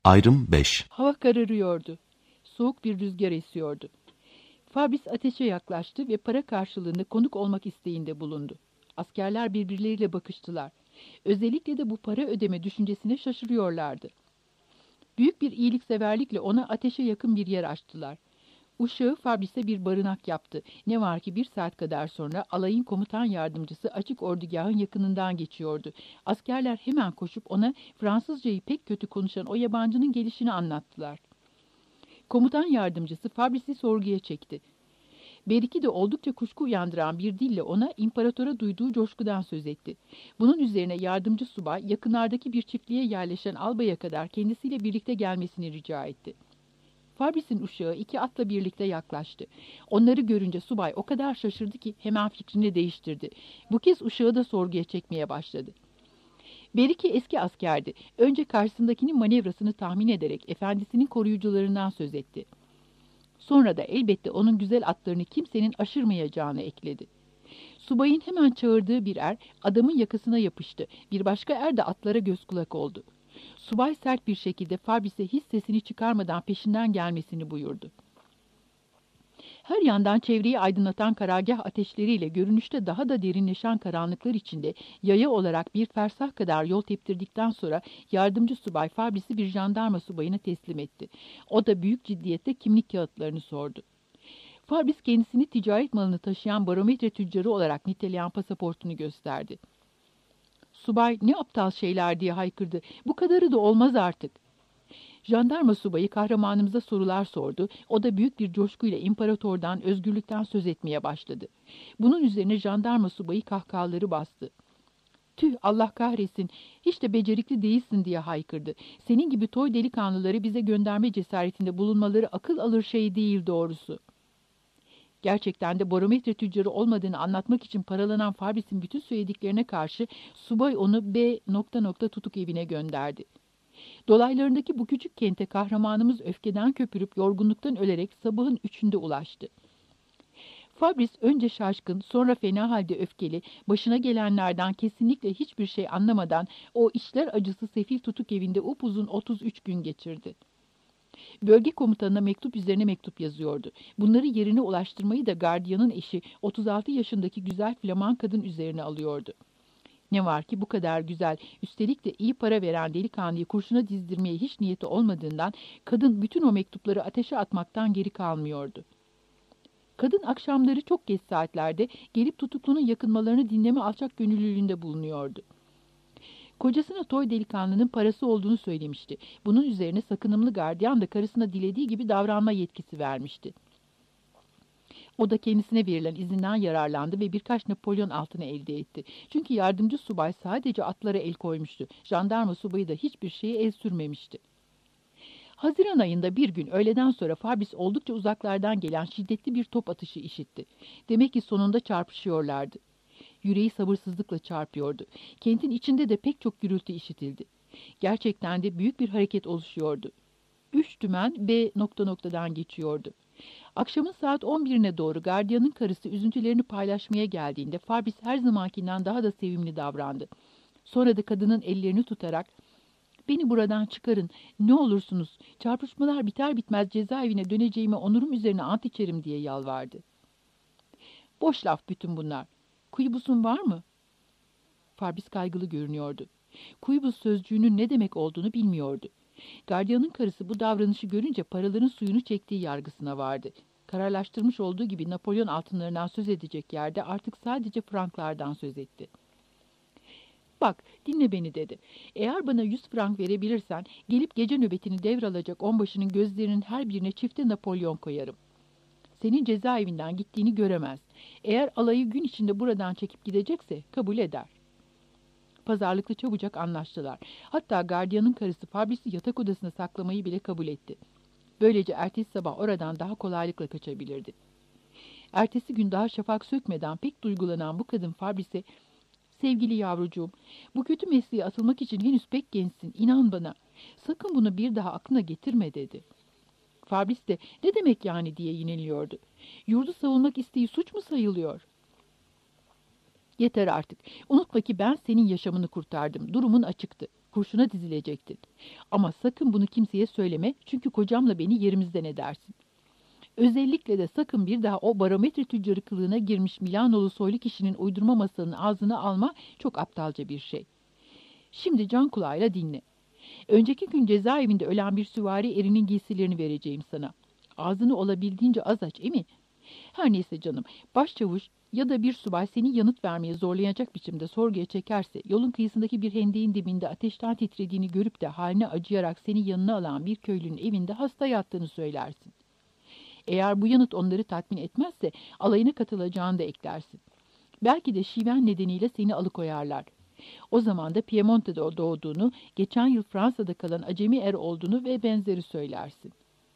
Ayrım 5. Hava kararıyordu. Soğuk bir rüzgar esiyordu. Fabrice ateşe yaklaştı ve para karşılığında konuk olmak isteğinde bulundu. Askerler birbirleriyle bakıştılar. Özellikle de bu para ödeme düşüncesine şaşırıyorlardı. Büyük bir iyilikseverlikle ona ateşe yakın bir yer açtılar. Uşağı Fabrice'e bir barınak yaptı. Ne var ki 1 saat kadar sonra alayın komutan yardımcısı açık ordugahın yakınından geçiyordu. Askerler hemen koşup ona Fransızcayı pek kötü konuşan o yabancının gelişini anlattılar. Komutan yardımcısı Fabrice'i sorguya çekti. Beriki de oldukça kuşku uyandıran bir dille ona imparatora duyduğu coşkudan söz etti. Bunun üzerine yardımcı subay yakınlardaki bir çiftliğe yerleşen albaya kadar kendisiyle birlikte gelmesini rica etti. Fabrice'in uşağı 2 atla birlikte yaklaştı. Onları görünce subay o kadar şaşırdı ki hemen fikrini değiştirdi. Bu kez uşağı da sorguya çekmeye başladı. Beriki eski askerdi. Önce karşısındakinin manevrasını tahmin ederek efendisinin koruyucularından söz etti. Sonra da elbette onun güzel atlarını kimsenin aşırmayacağını ekledi. Subayın hemen çağırdığı bir er adamın yakasına yapıştı. Bir başka er de atlara göz kulak oldu. Subay sert bir şekilde Fabrice'e hiç sesini çıkarmadan peşinden gelmesini buyurdu. Her yandan çevreyi aydınlatan karargah ateşleriyle görünüşte daha da derinleşen karanlıklar içinde yaya olarak 1 fersah kadar yol teptirdikten sonra yardımcı subay Fabrice'i bir jandarma subayına teslim etti. O da büyük ciddiyetle kimlik kağıtlarını sordu. Fabrice kendisini ticaret malını taşıyan barometre tüccarı olarak niteleyen pasaportunu gösterdi. Subay ne aptal şeyler diye haykırdı. Bu kadarı da olmaz artık. Jandarma subayı kahramanımıza sorular sordu. O da büyük bir coşkuyla imparatordan, özgürlükten söz etmeye başladı. Bunun üzerine jandarma subayı kahkahaları bastı. Tüh, Allah kahretsin, hiç de becerikli değilsin diye haykırdı. Senin gibi toy delikanlıları bize gönderme cesaretinde bulunmaları akıl alır şey değil doğrusu. Gerçekten de barometre tüccarı olmadığını anlatmak için paralanan Fabrice'in bütün söylediklerine karşı subay onu B. tutuk evine gönderdi. Dolaylarındaki bu küçük kente kahramanımız öfkeden köpürüp yorgunluktan ölerek sabahın 3'ünde ulaştı. Fabrice önce şaşkın, sonra fena halde öfkeli, başına gelenlerden kesinlikle hiçbir şey anlamadan o içler acısı sefil tutuk evinde upuzun 33 gün geçirdi. Bölge komutanına mektup üzerine mektup yazıyordu. Bunları yerine ulaştırmayı da gardiyanın eşi 36 yaşındaki güzel Flaman kadın üzerine alıyordu. Ne var ki bu kadar güzel, üstelik de iyi para veren delikanlıyı kurşuna dizdirmeye hiç niyeti olmadığından kadın bütün o mektupları ateşe atmaktan geri kalmıyordu. Kadın akşamları çok geç saatlerde gelip tutuklunun yakınmalarını dinleme alçak gönüllülüğünde bulunuyordu. Kocasına toy delikanlının parası olduğunu söylemişti. Bunun üzerine sakınımlı gardiyan da karısına dilediği gibi davranma yetkisi vermişti. O da kendisine verilen izinden yararlandı ve birkaç Napolyon altını elde etti. Çünkü yardımcı subay sadece atlara el koymuştu. Jandarma subayı da hiçbir şeye el sürmemişti. Haziran ayında bir gün öğleden sonra Fabrice oldukça uzaklardan gelen şiddetli bir top atışı işitti. Demek ki sonunda çarpışıyorlardı. Yüreği sabırsızlıkla çarpıyordu. Kentin içinde de pek çok gürültü işitildi. Gerçekten de büyük bir hareket oluşuyordu. 3 dümen B noktadan geçiyordu. Akşamın saat 11'ine doğru gardiyanın karısı üzüntülerini paylaşmaya geldiğinde Fabrice her zamankinden daha da sevimli davrandı. Sonra da kadının ellerini tutarak "Beni buradan çıkarın, ne olursunuz, çarpışmalar biter bitmez cezaevine döneceğime onurum üzerine ant içerim" diye yalvardı. "Boş laf bütün bunlar. Kuybusun var mı?" Fabrice kaygılı görünüyordu. Kuybus sözcüğünün ne demek olduğunu bilmiyordu. Gardiyanın karısı bu davranışı görünce paraların suyunu çektiği yargısına vardı. Kararlaştırmış olduğu gibi Napolyon altınlarından söz edecek yerde artık sadece franklardan söz etti. "Bak, dinle beni" dedi. "Eğer bana 100 frank verebilirsen gelip gece nöbetini devralacak onbaşının gözlerinin her birine çifte Napolyon koyarım. Senin cezaevinden gittiğini göremez. Eğer alayı gün içinde buradan çekip gidecekse kabul eder." Pazarlıklı çabucak anlaştılar. Hatta gardiyanın karısı Fabrice'i yatak odasına saklamayı bile kabul etti. Böylece ertesi sabah oradan daha kolaylıkla kaçabilirdi. Ertesi gün daha şafak sökmeden pek duygulanan bu kadın Fabrice'e "Sevgili yavrucuğum, bu kötü mesleğe atılmak için henüz pek gençsin, inan bana. Sakın bunu bir daha aklına getirme" dedi. Fabrice de "Ne demek yani?" diye yineliyordu. "Yurdu savunmak isteği suç mu sayılıyor?" "Yeter artık. Unutma ki ben senin yaşamını kurtardım. Durumun açıktı. Kurşuna dizilecektin. Ama sakın bunu kimseye söyleme, çünkü kocamla beni yerimizden edersin. Özellikle de sakın bir daha o barometre tüccarı kılığına girmiş Milanolu soylu kişinin uydurma masalının ağzına alma, çok aptalca bir şey. Şimdi can kulağıyla dinle. Önceki gün cezaevinde ölen bir süvari erinin giysilerini vereceğim sana. Ağzını olabildiğince az aç, emin. Her neyse canım, başçavuş ya da bir subay seni yanıt vermeye zorlayacak biçimde sorguya çekerse, yolun kıyısındaki bir hendeğin dibinde ateşten titrediğini görüp de haline acıyarak seni yanına alan bir köylünün evinde hasta yattığını söylersin. Eğer bu yanıt onları tatmin etmezse alayına katılacağını da eklersin. Belki de şiven nedeniyle seni alıkoyarlar. O zaman da Piemonte'de doğduğunu, geçen yıl Fransa'da kalan acemi er olduğunu ve benzeri söylersin.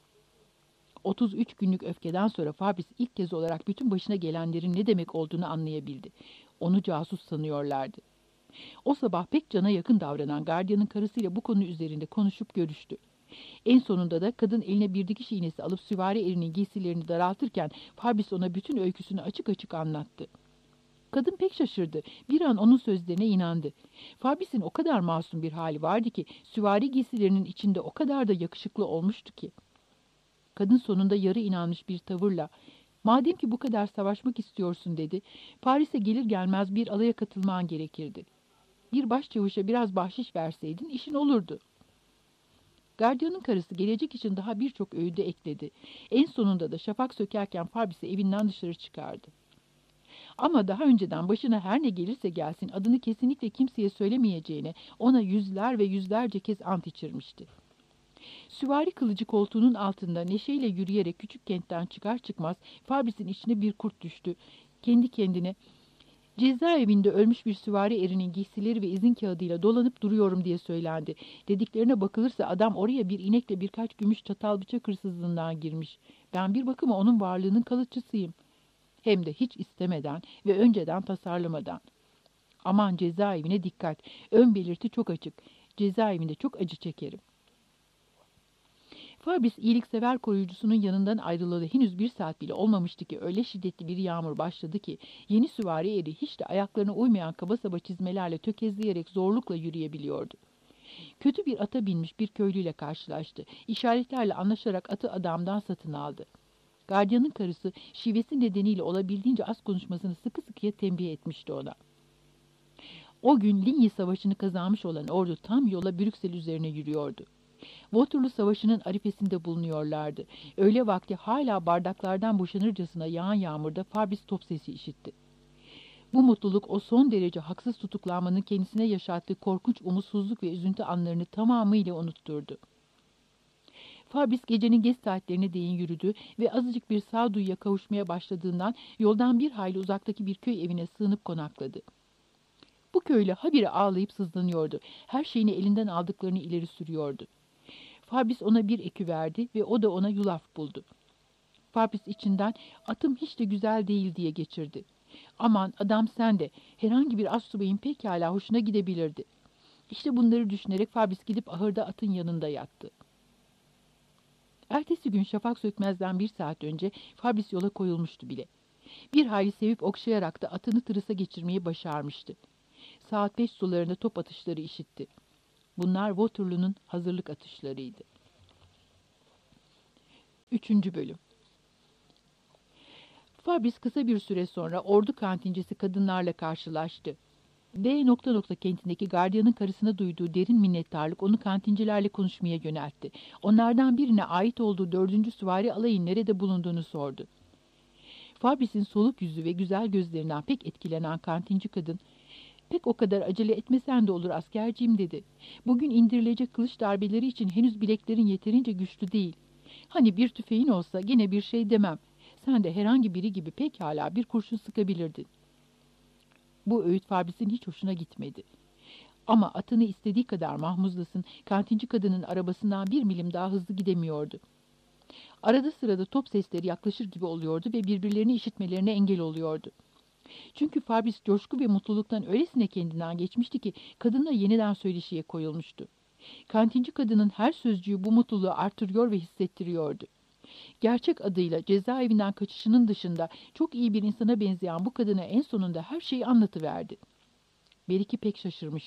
33 günlük öfkeden sonra Fabrice ilk kez olarak bütün başına gelenlerin ne demek olduğunu anlayabildi. Onu casus sanıyorlardı. O sabah pek cana yakın davranan gardiyanın karısıyla bu konu üzerinde konuşup görüştü. En sonunda da kadın eline bir dikiş iğnesi alıp süvari erinin giysilerini daraltırken Fabrice ona bütün öyküsünü açık açık anlattı. Kadın pek şaşırdı. Bir an onun sözlerine inandı. Fabrice'in o kadar masum bir hali vardı ki süvari giysilerinin içinde o kadar da yakışıklı olmuştu ki. Kadın sonunda yarı inanmış bir tavırla, "Madem ki bu kadar savaşmak istiyorsun," dedi, "Paris'e gelir gelmez bir alaya katılman gerekirdi. Bir başçavuşa biraz bahşiş verseydin işin olurdu." Gardiyanın karısı gelecek için daha birçok öğüdü ekledi. En sonunda da şafak sökerken Fabrice'i evinden dışarı çıkardı. Ama daha önceden başına her ne gelirse gelsin adını kesinlikle kimseye söylemeyeceğine ona yüzler ve yüzlerce kez ant içirmişti. Süvari kılıcı koltuğunun altında neşeyle yürüyerek küçük kentten çıkar çıkmaz Fabrice'in içine bir kurt düştü. Kendi kendine, "Cezaevinde ölmüş bir süvari erinin giysileri ve izin kağıdıyla dolanıp duruyorum," diye söylendi. Dediklerine bakılırsa adam oraya bir inekle birkaç gümüş çatal bıçak hırsızlığından girmiş. Ben bir bakıma onun varlığının kalıcısıyım. Hem de hiç istemeden ve önceden tasarlamadan. Aman cezaevine dikkat. Ön belirti çok açık. Cezaevinde çok acı çekerim. Fabrice iyiliksever koruyucusunun yanından ayrılalı henüz 1 saat bile olmamıştı ki öyle şiddetli bir yağmur başladı ki yeni süvari eri hiç de ayaklarına uymayan kaba saba çizmelerle tökezleyerek zorlukla yürüyebiliyordu. Kötü bir ata binmiş bir köylüyle karşılaştı. İşaretlerle anlaşarak atı adamdan satın aldı. Gardiyanın karısı şivesi nedeniyle olabildiğince az konuşmasını sıkı sıkıya tembih etmişti ona. O gün Ligny Savaşı'nı kazanmış olan ordu tam yola Brüksel üzerine yürüyordu. Waterloo Savaşı'nın arifesinde bulunuyorlardı. Öğle vakti hala bardaklardan boşanırcasına yağan yağmurda Fabrice top sesi işitti. Bu mutluluk o son derece haksız tutuklanmanın kendisine yaşattığı korkunç umutsuzluk ve üzüntü anlarını tamamıyla unutturdu. Fabrice gecenin geç saatlerine değin yürüdü ve azıcık bir sağduyuya kavuşmaya başladığından yoldan bir hayli uzaktaki bir köy evine sığınıp konakladı. Bu köylü habire ağlayıp sızlanıyordu. Her şeyini elinden aldıklarını ileri sürüyordu. Fabrice ona bir ekü verdi ve o da ona yulaf buldu. Fabrice içinden "Atım hiç de güzel değil," diye geçirdi. Aman adam sen de, herhangi bir astsubayın pekala hoşuna gidebilirdi. İşte bunları düşünerek Fabrice gidip ahırda atın yanında yattı. Ertesi gün şafak sökmezden 1 saat önce Fabrice yola koyulmuştu bile. Bir hayli sevip okşayarak da atını tırısa geçirmeyi başarmıştı. Saat 5 sularında top atışları işitti. Bunlar Waterloo'nun hazırlık atışlarıydı. 3. Bölüm. Fabrice kısa bir süre sonra ordu kantincisi kadınlarla karşılaştı. D. kentindeki gardiyanın karısına duyduğu derin minnettarlık onu kantincilerle konuşmaya yöneltti. Onlardan birine ait olduğu 4. süvari alayın nerede bulunduğunu sordu. Fabrice'in soluk yüzü ve güzel gözlerinden pek etkilenen kantinci kadın, "Pek o kadar acele etmesen de olur askerciğim," dedi. "Bugün indirilecek kılıç darbeleri için henüz bileklerin yeterince güçlü değil. Hani bir tüfeğin olsa gene bir şey demem. Sen de herhangi biri gibi pekala bir kurşun sıkabilirdin." Bu öğüt Fabrice'in hiç hoşuna gitmedi. Ama atını istediği kadar mahmuzlasın, kantinci kadının arabasından 1 milim daha hızlı gidemiyordu. Arada sırada top sesleri yaklaşır gibi oluyordu ve birbirlerini işitmelerine engel oluyordu. Çünkü Fabrice coşku ve mutluluktan öylesine kendinden geçmişti ki kadınla yeniden söyleşiye koyulmuştu. Kantinci kadının her sözcüğü bu mutluluğu artırıyor ve hissettiriyordu. Gerçek adıyla cezaevinden kaçışının dışında çok iyi bir insana benzeyen bu kadına en sonunda her şeyi anlatıverdi. Belki pek şaşırmıştı.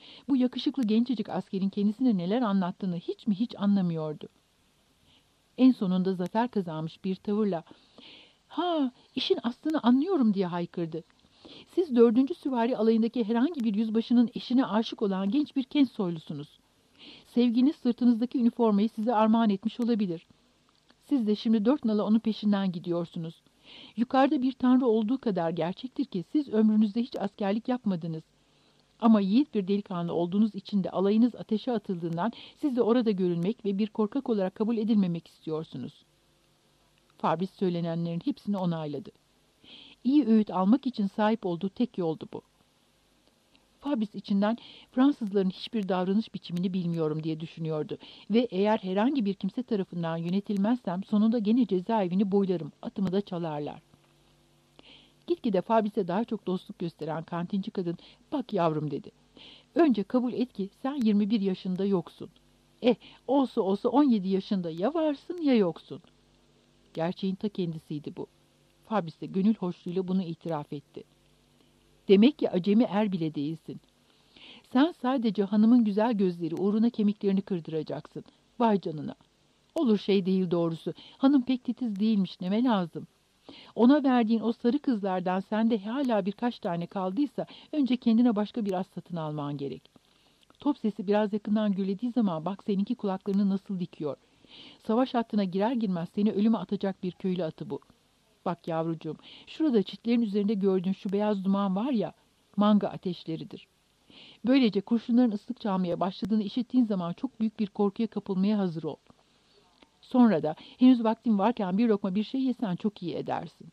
Bu yakışıklı gencecik askerin kendisine neler anlattığını hiç anlamıyordu. En sonunda zafer kazanmış bir tavırla "Ha, işin aslını anlıyorum." diye haykırdı. "Siz 4. Süvari Alayı'ndaki herhangi bir yüzbaşının eşine aşık olan genç bir Kent soylusunuz. Sevginiz sırtınızdaki üniformayı size armağan etmiş olabilir. Siz de şimdi 4 nala onun peşinden gidiyorsunuz. Yukarıda bir tanrı olduğu kadar gerçektir ki siz ömrünüzde hiç askerlik yapmadınız. Ama yiğit bir delikanlı olduğunuz için de alayınız ateşe atıldığından siz de orada görülmek ve bir korkak olarak kabul edilmemek istiyorsunuz." Fabrice söylenenlerin hepsini onayladı. İyi öğüt almak için sahip olduğu tek yoldu bu. Fabrice içinden Fransızların hiçbir davranış biçimini bilmiyorum diye düşünüyordu ve eğer herhangi bir kimse tarafından yönetilmezsem sonunda gene cezaevini boylarım, atımı da çalarlar. Gitgide Fabrice'e daha çok dostluk gösteren kantinci kadın, "Bak yavrum," dedi. "Önce kabul et ki sen 21 yaşında yoksun. Olsa 17 yaşında ya varsın ya yoksun." Gerçeğin ta kendisiydi bu. Fabrice de gönül hoşluğuyla bunu itiraf etti. "Demek ki acemi er bile değilsin. Sen sadece hanımın güzel gözleri uğruna kemiklerini kırdıracaksın. Vay canına. Olur şey değil doğrusu. Hanım pek titiz değilmiş, neme lazım. Ona verdiğin o sarı kızlardan sende hala birkaç tane kaldıysa önce kendine başka bir az satın alman gerek. Top sesi biraz yakından gürlediği zaman bak seninki kulaklarını nasıl dikiyor. Savaş hattına girer girmez seni ölüme atacak bir köylü atı bu. Bak yavrucuğum, şurada çitlerin üzerinde gördüğün şu beyaz duman var ya, manga ateşleridir. Böylece kurşunların ıslık çalmaya başladığını işittiğin zaman çok büyük bir korkuya kapılmaya hazır ol. Sonra da henüz vaktin varken bir lokma bir şey yesen çok iyi edersin."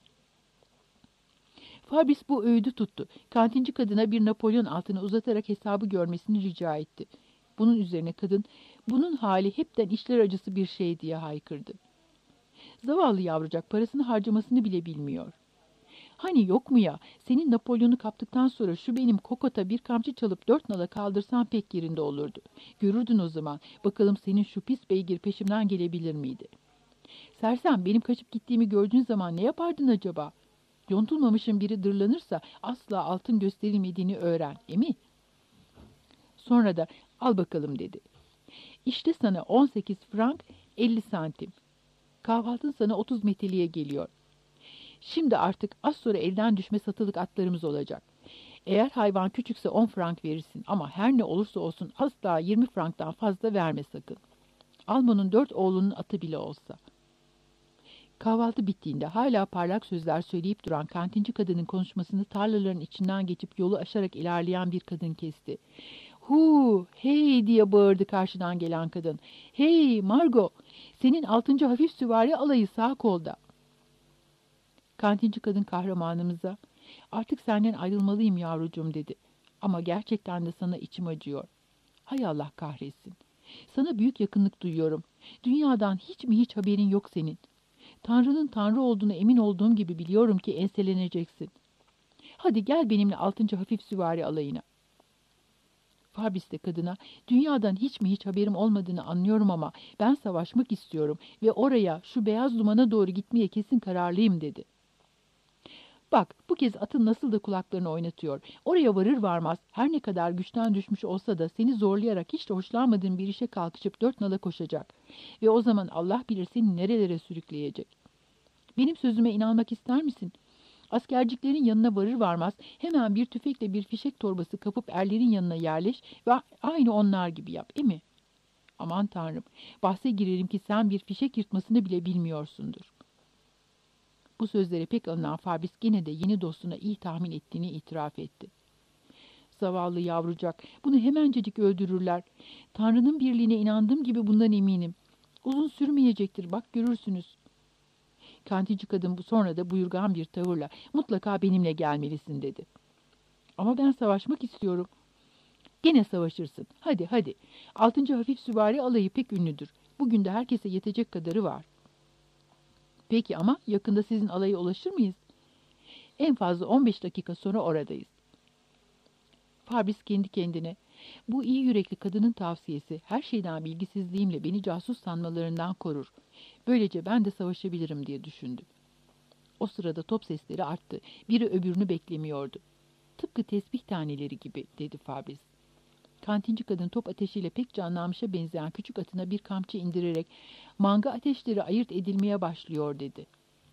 Fabrice bu öğüdü tuttu. Kantinci kadına bir Napolyon altını uzatarak hesabı görmesini rica etti. Bunun üzerine kadın, "Bunun hali hepten işler acısı bir şey," diye haykırdı. "Zavallı yavrucak parasını harcamasını bile bilmiyor. Hani yok mu ya, senin Napolyon'u kaptıktan sonra şu benim kokota bir kamçı çalıp 4 nala kaldırsan pek yerinde olurdu. Görürdün o zaman, bakalım senin şu pis beygir peşimden gelebilir miydi? Sersem, benim kaçıp gittiğimi gördüğün zaman ne yapardın acaba? Yontulmamışın biri dırlanırsa asla altın gösterilmediğini öğren, emi?" Sonra da "Al bakalım," dedi. "İşte sana 18 frank 50 santim. Kahvaltın sana 30 meteliğe geliyor. Şimdi artık az sonra elden düşme satılık atlarımız olacak. Eğer hayvan küçükse 10 frank verirsin ama her ne olursa olsun asla 20 franktan fazla verme sakın. Almanın 4 oğlunun atı bile olsa." Kahvaltı bittiğinde hala parlak sözler söyleyip duran kantinci kadının konuşmasını tarlaların içinden geçip yolu aşarak ilerleyen bir kadın kesti. "Hu, hey!" diye bağırdı karşıdan gelen kadın. "Hey Margot, senin 6. hafif süvari alayı sağ kolda." Kantinci kadın kahramanımıza, "Artık senden ayrılmalıyım yavrucuğum," dedi. "Ama gerçekten de sana içim acıyor. Hay Allah kahretsin. Sana büyük yakınlık duyuyorum. Dünyadan hiç haberin yok senin. Tanrı'nın Tanrı olduğunu emin olduğum gibi biliyorum ki enseleneceksin. Hadi gel benimle 6. hafif süvari alayına." Fabrice de kadına, "Dünyadan hiç haberim olmadığını anlıyorum ama ben savaşmak istiyorum ve oraya, şu beyaz dumana doğru gitmeye kesin kararlıyım," dedi. "Bak, bu kez atın nasıl da kulaklarını oynatıyor. Oraya varır varmaz her ne kadar güçten düşmüş olsa da seni zorlayarak hiç de hoşlanmadığın bir işe kalkışıp 4 nala koşacak. Ve o zaman Allah bilir seni nerelere sürükleyecek. Benim sözüme inanmak ister misin? Askerciklerin yanına varır varmaz hemen bir tüfekle bir fişek torbası kapıp erlerin yanına yerleş ve aynı onlar gibi yap, değil mi? Aman Tanrım, bahse girerim ki sen bir fişek yırtmasını bile bilmiyorsundur." Bu sözlere pek alınan Fabrice gene de yeni dostuna iyi tahmin ettiğini itiraf etti. "Zavallı yavrucak, bunu hemencecik öldürürler. Tanrı'nın birliğine inandığım gibi bundan eminim. Uzun sürmeyecektir, bak görürsünüz." Kantinci kadın sonra da buyurgan bir tavırla, "Mutlaka benimle gelmelisin," dedi. "Ama ben savaşmak istiyorum." "Gene savaşırsın. Hadi. 6. hafif süvari alayı pek ünlüdür. Bugün de herkese yetecek kadarı var." "Peki ama yakında sizin alaya ulaşır mıyız?" "En fazla 15 dakika sonra oradayız." Fabrice kendi kendine, "Bu iyi yürekli kadının tavsiyesi her şeyden bilgisizliğimle beni casus sanmalarından korur. Böylece ben de savaşabilirim," diye düşündü. O sırada top sesleri arttı. Biri öbürünü beklemiyordu. "Tıpkı tesbih taneleri gibi," dedi Fabrice. Kantinci kadın top ateşiyle pek canlanmışa benzeyen küçük atına bir kamçı indirerek manga ateşleri ayırt edilmeye başlıyor dedi.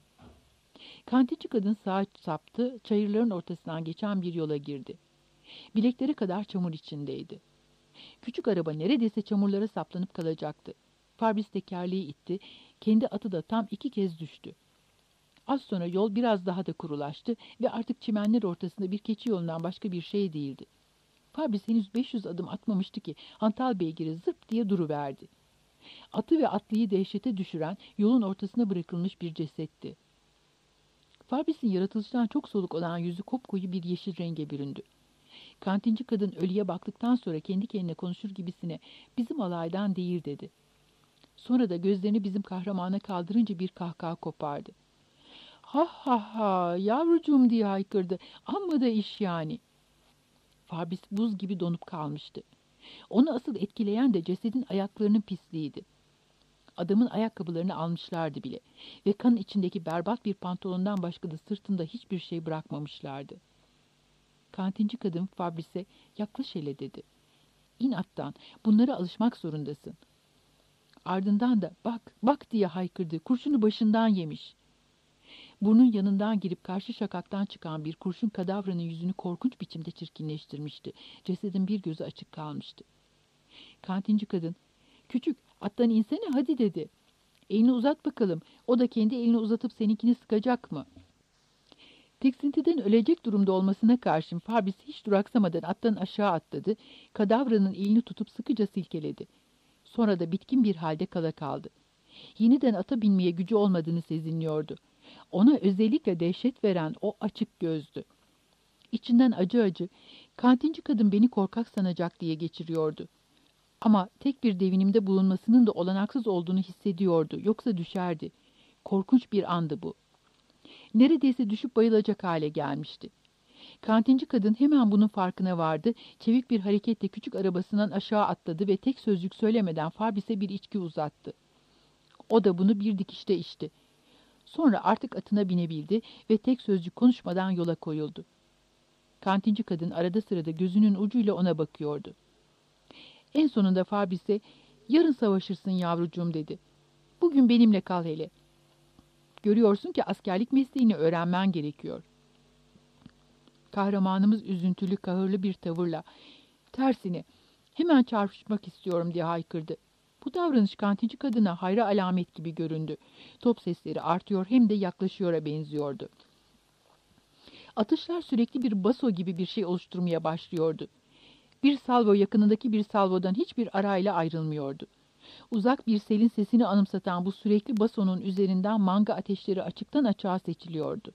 Kantinci kadın sağa saptı, çayırların ortasından geçen bir yola girdi. Bilekleri kadar çamur içindeydi. Küçük araba neredeyse çamurlara saplanıp kalacaktı. Fabris tekerleği itti, kendi atı da tam 2 kez düştü. Az sonra yol biraz daha da kurulaştı ve artık çimenler ortasında bir keçi yolundan başka bir şey değildi. Fabris henüz 500 adım atmamıştı ki hantal beygiri zırt diye duruverdi. Atı ve atlıyı dehşete düşüren yolun ortasına bırakılmış bir cesetti. Fabris'in yaratılıştan çok soluk olan yüzü kopkoyu bir yeşil renge büründü. Kantinci kadın ölüye baktıktan sonra kendi kendine konuşur gibisine "Bizim alaydan değil" dedi. Sonra da gözlerini bizim kahramana kaldırınca bir kahkaha kopardı. "Ha ha ha, yavrucuğum!" diye haykırdı. "Amma da iş yani." Fabris buz gibi donup kalmıştı. Onu asıl etkileyen de cesedin ayaklarının pisliğiydi. Adamın ayakkabılarını almışlardı bile ve kan içindeki berbat bir pantolondan başka da sırtında hiçbir şey bırakmamışlardı. Kantinci kadın Fabris'e "Yaklaş hele" dedi. "İn attan, bunlara alışmak zorundasın." Ardından da "Bak, bak!" diye haykırdı. "Kurşunu başından yemiş." Burnun yanından girip karşı şakaktan çıkan bir kurşun kadavranın yüzünü korkunç biçimde çirkinleştirmişti. Cesedin bir gözü açık kalmıştı. Kantinci kadın "Küçük, attan insene hadi" dedi. "Elini uzat bakalım. O da kendi elini uzatıp seninkini sıkacak mı?" Tiksintiden ölecek durumda olmasına karşın Fabris hiç duraksamadan attan aşağı atladı, kadavranın elini tutup sıkıca silkeledi. Sonra da bitkin bir halde kala kaldı. Yeniden ata binmeye gücü olmadığını sezinliyordu. Ona özellikle dehşet veren o açık gözdü. İçinden acı acı, "Kantinci kadın beni korkak sanacak" diye geçiriyordu. Ama tek bir devinimde bulunmasının da olanaksız olduğunu hissediyordu, yoksa düşerdi. Korkunç bir andı bu. Neredeyse düşüp bayılacak hale gelmişti. Kantinci kadın hemen bunun farkına vardı, çevik bir hareketle küçük arabasından aşağı atladı ve tek sözcük söylemeden Fabris'e bir içki uzattı. O da bunu bir dikişte içti. Sonra artık atına binebildi ve tek sözcük konuşmadan yola koyuldu. Kantinci kadın arada sırada gözünün ucuyla ona bakıyordu. En sonunda Fabris'e "Yarın savaşırsın yavrucuğum" dedi. "Bugün benimle kal hele. Görüyorsun ki askerlik mesleğini öğrenmen gerekiyor." Kahramanımız üzüntülü, kahırlı bir tavırla tersine "Hemen çarpışmak istiyorum" diye haykırdı. Bu davranış kantinci kadına hayra alamet gibi göründü. Top sesleri artıyor hem de yaklaşıyora benziyordu. Atışlar sürekli bir baso gibi bir şey oluşturmaya başlıyordu. Bir salvo yakınındaki bir salvodan hiçbir arayla ayrılmıyordu. Uzak bir selin sesini anımsatan bu sürekli basonun üzerinden manga ateşleri açıktan açığa seçiliyordu.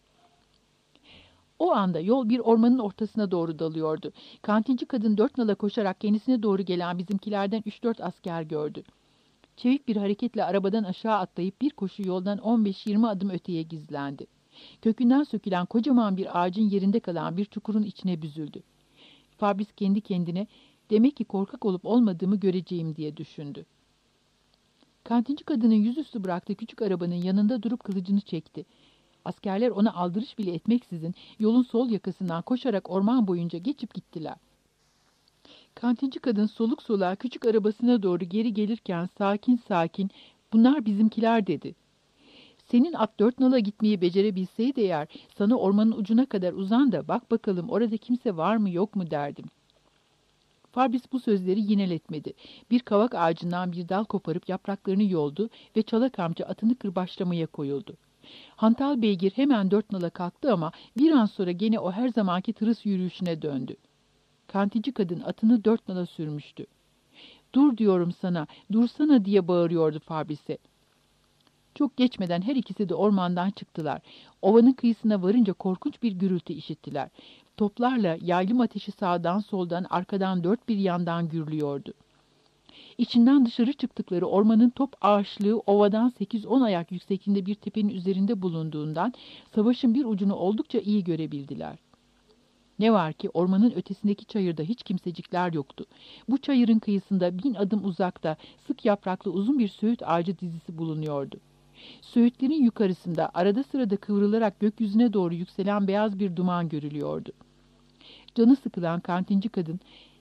O anda yol bir ormanın ortasına doğru dalıyordu. Kantinci kadın 4 nala koşarak kendisine doğru gelen bizimkilerden 3-4 asker gördü. Çevik bir hareketle arabadan aşağı atlayıp bir koşu yoldan 15-20 adım öteye gizlendi. Kökünden sökülen kocaman bir ağacın yerinde kalan bir çukurun içine büzüldü. Fabris kendi kendine "Demek ki korkak olup olmadığımı göreceğim" diye düşündü. Kantinci kadının yüzüstü bıraktığı küçük arabanın yanında durup kılıcını çekti. Askerler ona aldırış bile etmeksizin yolun sol yakasından koşarak orman boyunca geçip gittiler. Kantinci kadın soluk soluğa küçük arabasına doğru geri gelirken sakin sakin "Bunlar bizimkiler" dedi. "Senin at 4 nala gitmeyi becerebilseydi eğer sana ormanın ucuna kadar uzan da bak bakalım orada kimse var mı yok mu derdim." Fabris bu sözleri yineletmedi. Bir kavak ağacından bir dal koparıp yapraklarını yoldu ve çalak amca atını kırbaçlamaya koyuldu. Hantal beygir hemen 4 nala kalktı ama bir an sonra gene o her zamanki tırıs yürüyüşüne döndü. Kantinci kadın atını 4 nala sürmüştü. "Dur diyorum sana, dursana" diye bağırıyordu Fabris'e. Çok geçmeden her ikisi de ormandan çıktılar. Ovanın kıyısına varınca korkunç bir gürültü işittiler. Toplarla yaylım ateşi sağdan soldan arkadan dört bir yandan gürlüyordu. İçinden dışarı çıktıkları ormanın top ağaçlığı ovadan 8-10 ayak yüksekliğinde bir tepenin üzerinde bulunduğundan savaşın bir ucunu oldukça iyi görebildiler. Ne var ki ormanın ötesindeki çayırda hiç kimsecikler yoktu. Bu çayırın kıyısında 1000 adım uzakta sık yapraklı uzun bir söğüt ağacı dizisi bulunuyordu. Söğütlerin yukarısında arada sırada kıvrılarak gökyüzüne doğru yükselen beyaz bir duman görülüyordu. Canı sıkılan kantinci kadın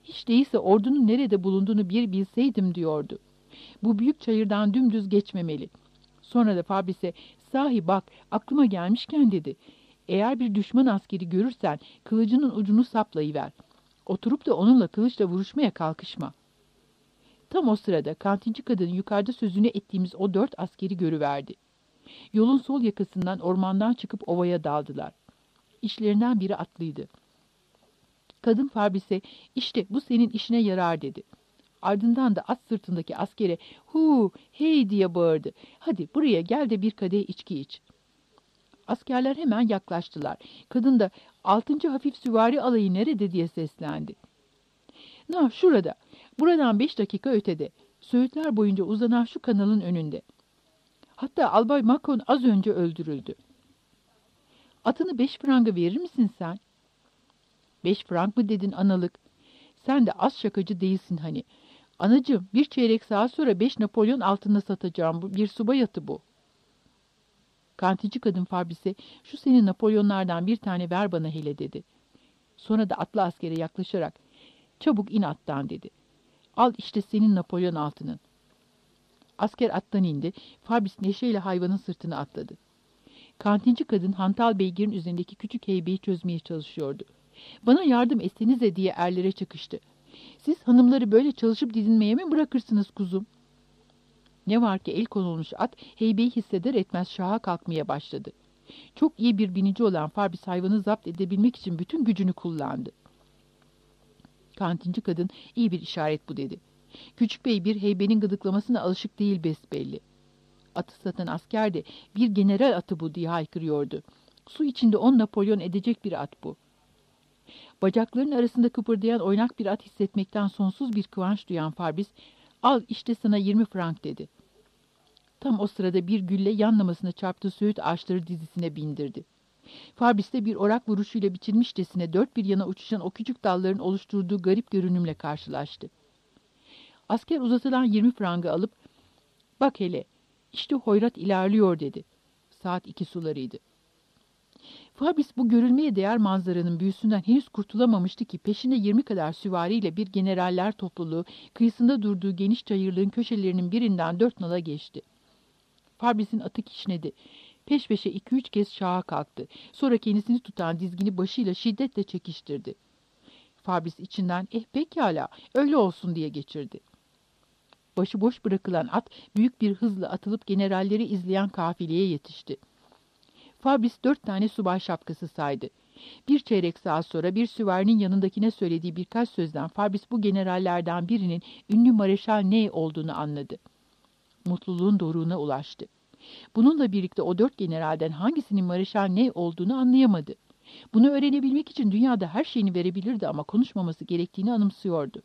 Hiç değilse ordunun nerede bulunduğunu bir bilseydim diyordu. Bu büyük çayırdan dümdüz geçmemeli. Sonra da Fabris'e, sahi bak aklıma gelmişken dedi. Eğer bir düşman askeri görürsen kılıcının ucunu saplayıver. Oturup da onunla kılıçla vuruşmaya kalkışma. Tam o sırada kantinci kadın yukarıda sözünü ettiğimiz o 4 askeri görüverdi. Yolun sol yakasından ormandan çıkıp ovaya daldılar. İşlerinden biri atlıydı. Kadın Fabris'e, işte bu senin işine yarar dedi. Ardından da at sırtındaki askere hu hey diye bağırdı. Hadi buraya gel de bir kadeh içki iç. Askerler hemen yaklaştılar. Kadın da 6. Hafif Süvari Alayı nerede diye seslendi. Şurada. Buradan 5 dakika ötede. Söğütler boyunca uzanan şu kanalın önünde. Hatta Albay Macon az önce öldürüldü. Atını 5 franga verir misin sen? 5 frank mı dedin analık? Sen de az şakacı değilsin hani. Anacığım, bir çeyrek saat sonra 5 Napolyon altında satacağım. Bir subay atı bu. Kantinci kadın Fabris'e, şu senin Napolyonlardan bir tane ver bana hele dedi. Sonra da atlı askere yaklaşarak, çabuk in attan dedi. Al işte senin Napolyon altının. Asker attan indi. Fabris neşeyle hayvanın sırtına atladı. Kantinci kadın hantal beygirin üzerindeki küçük heybeyi çözmeye çalışıyordu. Bana yardım etsenize diye erlere çıkıştı. Siz hanımları böyle çalışıp didinmeye mi bırakırsınız kuzum? Ne var ki el konulmuş at heybeyi hisseder etmez şaha kalkmaya başladı. Çok iyi bir binici olan Fabris hayvanı zapt edebilmek için bütün gücünü kullandı. Kantinci kadın, iyi bir işaret bu dedi. Küçük bey bir heybenin gıdıklamasına alışık değil besbelli. Atı satan asker de bir general atı bu diye haykırıyordu. Su içinde 10 Napolyon edecek bir at bu. Bacaklarının arasında kıpırdayan oynak bir at hissetmekten sonsuz bir kıvanç duyan Fabris, al işte sana 20 frank dedi. Tam o sırada bir gülle yanlamasına çarptığı söğüt ağaçları dizisine bindirdi. Fabris de bir orak vuruşuyla biçilmişçesine dört bir yana uçuşan o küçük dalların oluşturduğu garip görünümle karşılaştı. Asker uzatılan 20 frangı alıp, bak hele, işte hoyrat ilerliyor dedi. Saat 2 sularıydı. Fabris bu görülmeye değer manzaranın büyüsünden henüz kurtulamamıştı ki peşinde 20 kadar süvariyle bir generaller topluluğu kıyısında durduğu geniş çayırlığın köşelerinin birinden 4 nala geçti. Fabris'in atı kişnedi. Peş peşe 2-3 kez şaha kalktı. Sonra kendisini tutan dizgini başıyla şiddetle çekiştirdi. Fabris içinden pekala öyle olsun diye geçirdi. Başıboş bırakılan at büyük bir hızla atılıp generalleri izleyen kafileye yetişti. Fabris 4 tane subay şapkası saydı. Bir çeyrek saat sonra bir süvarinin yanındakine söylediği birkaç sözden Fabris bu generallerden birinin ünlü Mareşal Ney olduğunu anladı. Mutluluğun doruğuna ulaştı. Bununla birlikte o 4 generalden hangisinin Mareşal Ney olduğunu anlayamadı. Bunu öğrenebilmek için dünyada her şeyini verebilirdi ama konuşmaması gerektiğini anımsıyordu.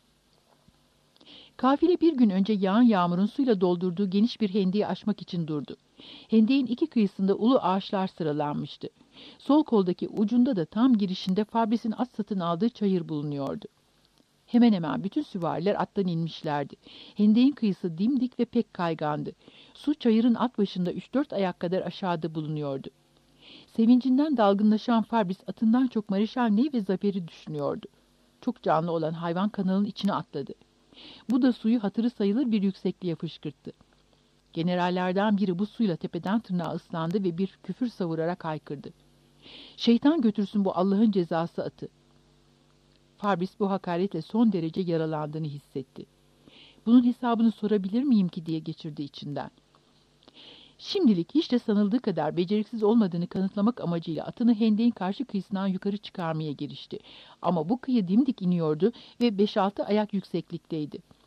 Kafile bir gün önce yağan yağmurun suyla doldurduğu geniş bir hendeyi aşmak için durdu. Hendeyin 2 kıyısında ulu ağaçlar sıralanmıştı. Sol koldaki ucunda da tam girişinde Fabris'in at satın aldığı çayır bulunuyordu. Hemen hemen bütün süvariler attan inmişlerdi. Hendeyin kıyısı dimdik ve pek kaygandı. Su çayırın alt başında 3-4 ayak kadar aşağıda bulunuyordu. Sevincinden dalgınlaşan Fabris atından çok Mareşal Ney ve Zafer'i düşünüyordu. Çok canlı olan hayvan kanalın içine atladı. Bu da suyu hatırı sayılır bir yüksekliğe fışkırttı. Generallerden biri bu suyla tepeden tırnağa ıslandı ve bir küfür savurarak haykırdı. Şeytan götürsün bu Allah'ın cezası atı. Fabris bu hakaretle son derece yaralandığını hissetti. Bunun hesabını sorabilir miyim ki diye geçirdi içinden. Şimdilik hiç de sanıldığı kadar beceriksiz olmadığını kanıtlamak amacıyla atını hendeğin karşı kıyısından yukarı çıkarmaya girişti. Ama bu kıyı dimdik iniyordu ve 5-6 ayak yükseklikteydi.